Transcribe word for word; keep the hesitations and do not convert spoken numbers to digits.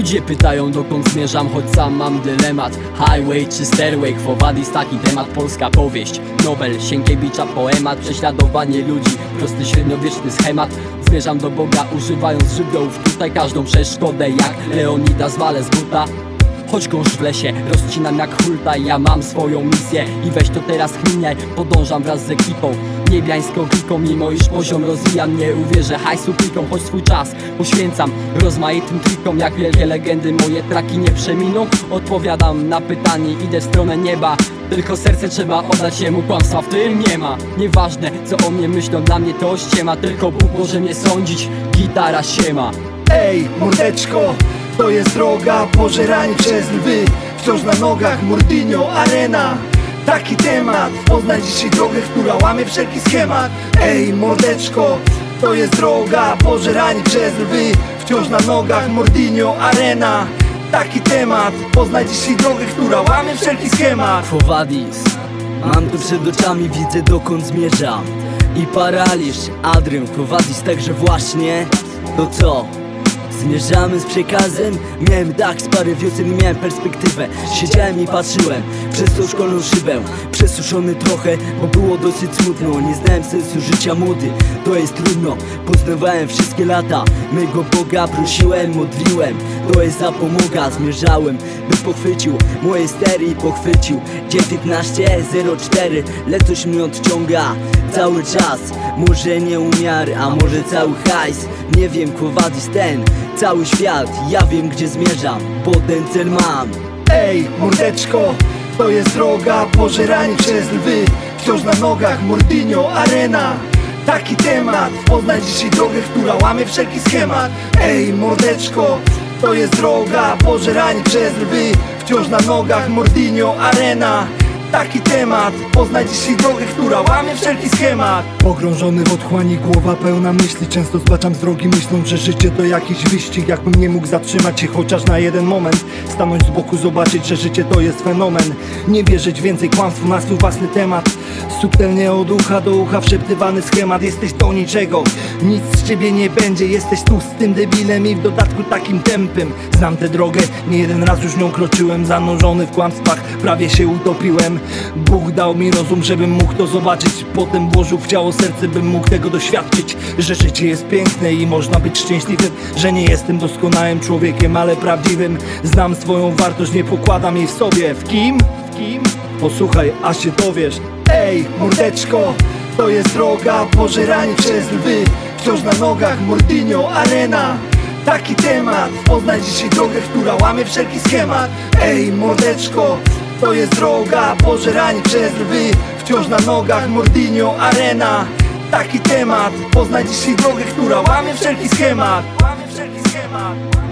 Ludzie pytają, dokąd zmierzam, choć sam mam dylemat. Highway czy stairway, Quo Vadis taki temat. Polska powieść, Nobel, Sienkiewicza poemat. Prześladowanie ludzi, prosty średniowieczny schemat. Zmierzam do Boga, używając żywiołów. Tutaj każdą przeszkodę jak Leonidas walę z buta. Choć gąszcz w lesie, rozcinam jak hulta. Ja mam swoją misję i weź to teraz chminiaj. Podążam wraz z ekipą, niebiańską kliką. Mimo iż poziom rozwijam, nie uwierzę hajsu klikom. Choć swój czas poświęcam rozmaitym trikom. Jak wielkie legendy moje traki nie przeminą. Odpowiadam na pytanie, idę w stronę nieba. Tylko serce trzeba oddać jemu, kłamstwa w tym nie ma. Nieważne co o mnie myślą, dla mnie to ściema. Tylko Bóg może mnie sądzić, gitara siema. Ej, mordeczko, to jest droga, pożerani przez lwy. Wciąż na nogach, Murdinho, arena. Taki temat, poznaj dzisiaj drogę, która łamie wszelki schemat. Ej, mordeczko, to jest droga, pożerani przez lwy. Wciąż na nogach, Murdinho, arena. Taki temat, poznaj dzisiaj drogę, która łamie wszelki schemat. Quo Vadis, mam tu przed oczami, widzę dokąd zmierzam. I paraliż, Adrian, Quo Vadis, także właśnie. To co? Zmierzamy z przekazem. Miałem dach z parę wiosen i miałem perspektywę. Siedziałem i patrzyłem przez tą szkolną szybę. Przesuszony trochę, bo było dosyć smutno. Nie znałem sensu życia młody, to jest trudno. Poznawałem wszystkie lata mego Boga, prosiłem, modliłem. To jest zapomoga, zmierzałem, by pochwycił moje stery i pochwycił dziewiętnaście zero cztery, lecz coś mnie odciąga cały czas. Może nie umiar, a może cały hajs. Nie wiem, Quo Vadis ten cały świat. Ja wiem gdzie zmierzam, bo ten cel mam. Ej, mordeczko, to jest droga, pożerani przez lwy. Wciąż na nogach, Murdinho, arena. Taki temat, poznaj dzisiaj drogę, która łamie wszelki schemat. Ej, mordeczko, to jest droga, pożerani przez lwy. Wciąż na nogach, Murdinho, arena. Taki temat, poznaj dzisiaj drogę, która łamie wszelki schemat. Pogrążony w otchłani, głowa pełna myśli. Często zbaczam z drogi, myśląc, że życie to jakiś wyścig. Jakbym nie mógł zatrzymać się chociaż na jeden moment. Stanąć z boku, zobaczyć, że życie to jest fenomen. Nie wierzyć więcej kłamstwu na swój własny temat. Subtelnie od ucha do ucha wszeptywany schemat. Jesteś do niczego, nic z ciebie nie będzie. Jesteś tu z tym debilem i w dodatku takim tępym. Znam tę drogę, nie jeden raz już nią kroczyłem. Zanurzony w kłamstwach, prawie się utopiłem. Bóg dał mi rozum, żebym mógł to zobaczyć. Potem włożył w ciało serce, bym mógł tego doświadczyć. Że życie jest piękne i można być szczęśliwym. Że nie jestem doskonałym człowiekiem, ale prawdziwym. Znam swoją wartość, nie pokładam jej w sobie. W kim? W kim? Posłuchaj, aż się dowiesz. Ej, mordeczko, to jest droga, pożerani przez lwy. Wciąż na nogach, Murdinho, arena. Taki temat, poznaj dzisiaj drogę, która łamie wszelki schemat. Ej, mordeczko, to jest droga, pożerani przez lwy. Wciąż na nogach, Murdinho, arena. Taki temat, poznaj dzisiaj drogę, która łamie wszelki schemat. Łamie wszelki schemat.